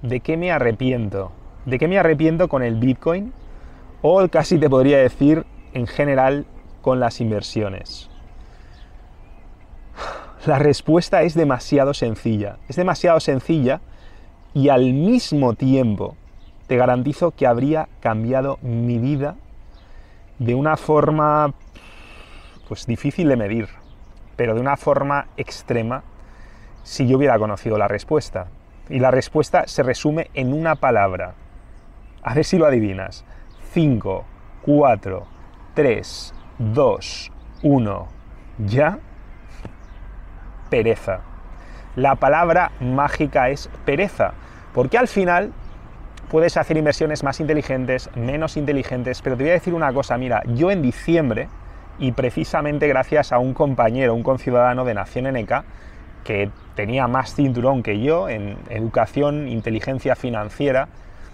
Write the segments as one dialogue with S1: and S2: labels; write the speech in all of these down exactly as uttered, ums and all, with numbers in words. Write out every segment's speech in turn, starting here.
S1: ¿de qué me arrepiento? ¿De qué me arrepiento con el Bitcoin? O casi te podría decir, en general, con las inversiones. La respuesta es demasiado sencilla. Es demasiado sencilla y al mismo tiempo te garantizo que habría cambiado mi vida de una forma, pues difícil de medir, pero de una forma extrema si yo hubiera conocido la respuesta. Y la respuesta se resume en una palabra. A ver si lo adivinas. cinco, cuatro, tres, dos, uno. ¿Ya? Pereza. La palabra mágica es pereza, porque al final puedes hacer inversiones más inteligentes, menos inteligentes, pero te voy a decir una cosa, mira, yo en diciembre, y precisamente gracias a un compañero, un conciudadano de Nación N K, que tenía más cinturón que yo en educación, inteligencia financiera,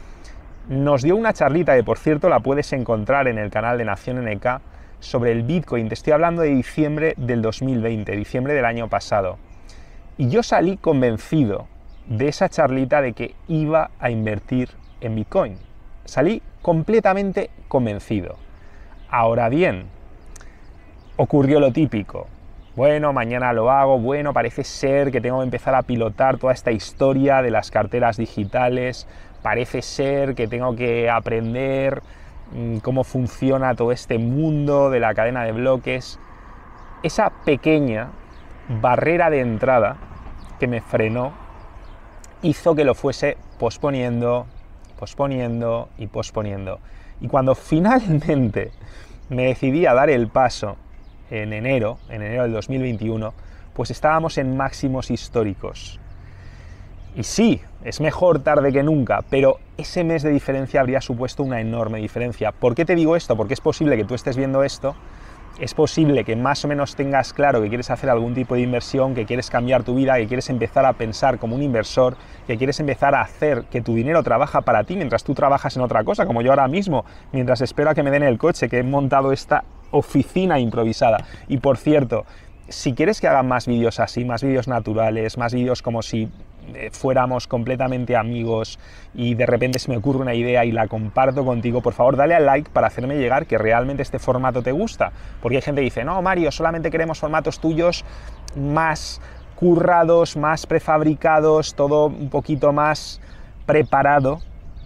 S1: nos dio una charlita, que por cierto la puedes encontrar en el canal de Nación N K, sobre el Bitcoin. Te estoy hablando de diciembre del dos mil veinte, diciembre del año pasado. Y yo salí convencido de esa charlita de que iba a invertir en Bitcoin. Salí completamente convencido. Ahora bien, ocurrió lo típico. Bueno, mañana lo hago, bueno, parece ser que tengo que empezar a pilotar toda esta historia de las carteras digitales, parece ser que tengo que aprender mmm, cómo funciona todo este mundo de la cadena de bloques. Esa pequeña barrera de entrada que me frenó hizo que lo fuese posponiendo, posponiendo y posponiendo. Y cuando finalmente me decidí a dar el paso en enero, en enero del dos mil veintiuno, pues estábamos en máximos históricos. Y sí, es mejor tarde que nunca, pero ese mes de diferencia habría supuesto una enorme diferencia. ¿Por qué te digo esto? Porque es posible que tú estés viendo esto, es posible que más o menos tengas claro que quieres hacer algún tipo de inversión, que quieres cambiar tu vida, que quieres empezar a pensar como un inversor, que quieres empezar a hacer que tu dinero trabaja para ti mientras tú trabajas en otra cosa, como yo ahora mismo, mientras espero a que me den el coche, que he montado esta oficina improvisada. Y por cierto, si quieres que haga más vídeos así, más vídeos naturales, más vídeos como si eh, fuéramos completamente amigos y de repente se me ocurre una idea y la comparto contigo, por favor dale al like para hacerme llegar que realmente este formato te gusta. Porque hay gente que dice, no Mario, solamente queremos formatos tuyos más currados, más prefabricados, todo un poquito más preparado.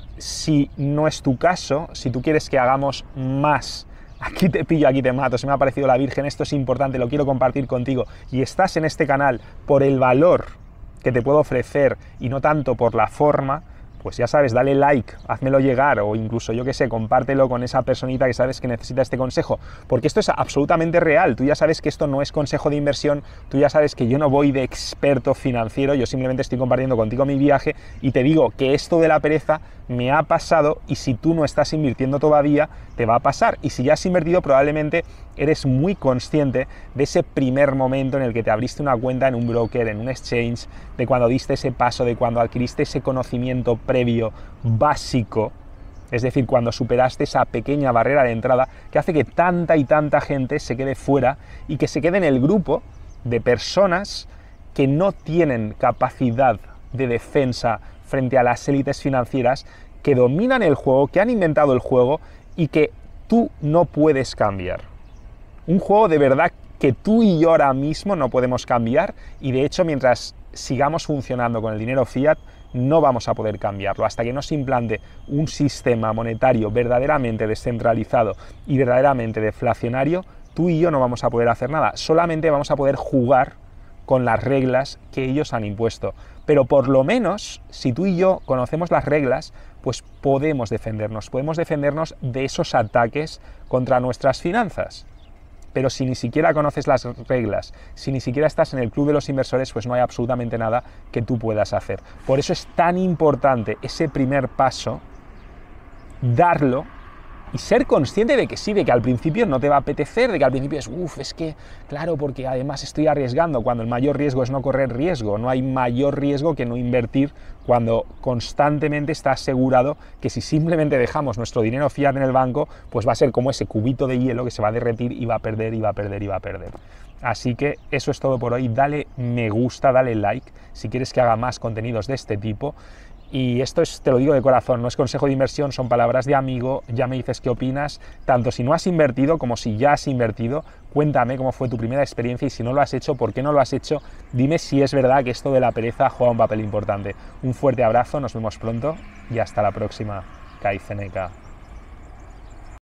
S1: Si no es tu caso, si tú quieres que hagamos más, aquí te pillo, aquí te mato, se me ha parecido la Virgen, esto es importante, lo quiero compartir contigo, y estás en este canal por el valor que te puedo ofrecer y no tanto por la forma, pues ya sabes, dale like, házmelo llegar, o incluso, yo que sé, compártelo con esa personita que sabes que necesita este consejo, porque esto es absolutamente real. Tú ya sabes que esto no es consejo de inversión, tú ya sabes que yo no voy de experto financiero, yo simplemente estoy compartiendo contigo mi viaje y te digo que esto de la pereza me ha pasado, y si tú no estás invirtiendo todavía, te va a pasar, y si ya has invertido probablemente eres muy consciente de ese primer momento en el que te abriste una cuenta en un broker, en un exchange, de cuando diste ese paso, de cuando adquiriste ese conocimiento previo, básico, es decir, cuando superaste esa pequeña barrera de entrada que hace que tanta y tanta gente se quede fuera y que se quede en el grupo de personas que no tienen capacidad de defensa frente a las élites financieras, que dominan el juego, que han inventado el juego y que tú no puedes cambiar. Un juego de verdad que tú y yo ahora mismo no podemos cambiar, y de hecho mientras sigamos funcionando con el dinero fiat no vamos a poder cambiarlo. Hasta que no se implante un sistema monetario verdaderamente descentralizado y verdaderamente deflacionario, tú y yo no vamos a poder hacer nada. Solamente vamos a poder jugar con las reglas que ellos han impuesto. Pero por lo menos, si tú y yo conocemos las reglas, pues podemos defendernos, podemos defendernos de esos ataques contra nuestras finanzas. Pero si ni siquiera conoces las reglas, si ni siquiera estás en el club de los inversores, pues no hay absolutamente nada que tú puedas hacer. Por eso es tan importante ese primer paso, darlo y ser consciente de que sí, de que al principio no te va a apetecer, de que al principio es, uff, es que, claro, porque además estoy arriesgando, cuando el mayor riesgo es no correr riesgo. No hay mayor riesgo que no invertir cuando constantemente está asegurado que si simplemente dejamos nuestro dinero fiat en el banco, pues va a ser como ese cubito de hielo que se va a derretir y va a perder, y va a perder, y va a perder. Así que eso es todo por hoy. Dale me gusta, dale like, si quieres que haga más contenidos de este tipo. Y esto es, te lo digo de corazón, no es consejo de inversión, son palabras de amigo. Ya me dices qué opinas, tanto si no has invertido como si ya has invertido. Cuéntame cómo fue tu primera experiencia y si no lo has hecho, por qué no lo has hecho. Dime si es verdad que esto de la pereza juega un papel importante. Un fuerte abrazo, nos vemos pronto y hasta la próxima. Kai Ceneka.